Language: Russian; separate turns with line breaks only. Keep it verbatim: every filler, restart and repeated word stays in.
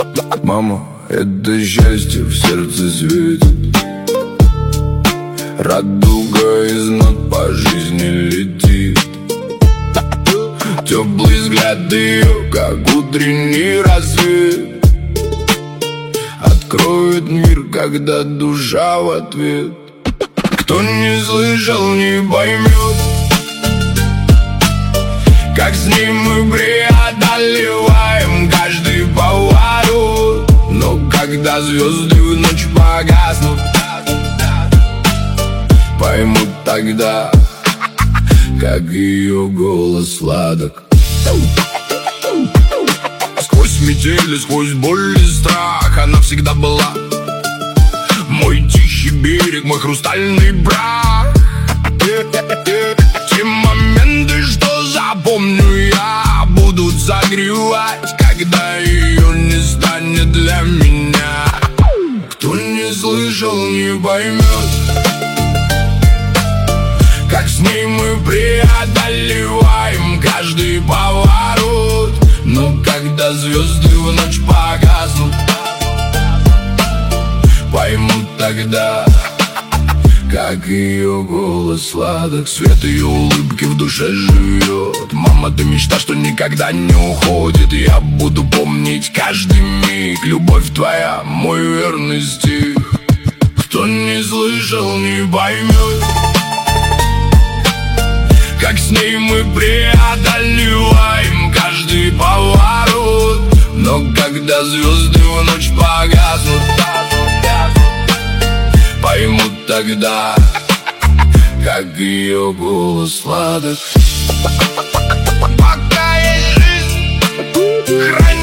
Мама, это счастье в сердце светит, радуга из нот по жизни летит. Теплый взгляд ее, как утренний рассвет, откроет мир, когда душа в ответ. Кто не слышал, не поймет, как с ним мы преодолеваем каждый поворот. Но когда звезды в ночь погаснут, поймут тогда, как ее голос сладок. Сквозь метели, сквозь боль и страх она всегда была мой тихий берег, мой хрустальный брак. Те моменты, что запомню я, будут согревать, когда ее не станет для меня. Кто не слышал, не поймет, как с ней мы преодолеваем каждый поворот. Но когда звезды в ночь погаснут, поймут тогда, как ее голос сладок. Свет ее улыбки в душе живет. Мама, ты мечта, что никогда не уходит. Я буду помнить каждый миг. Любовь твоя, мой верный стих. Кто не слышал, не поймет, как с ней мы преодолеваем каждый поворот. Но когда звезды в ночь погаснут, поймут тогда, как ее голос сладок. Пока есть жизнь, храни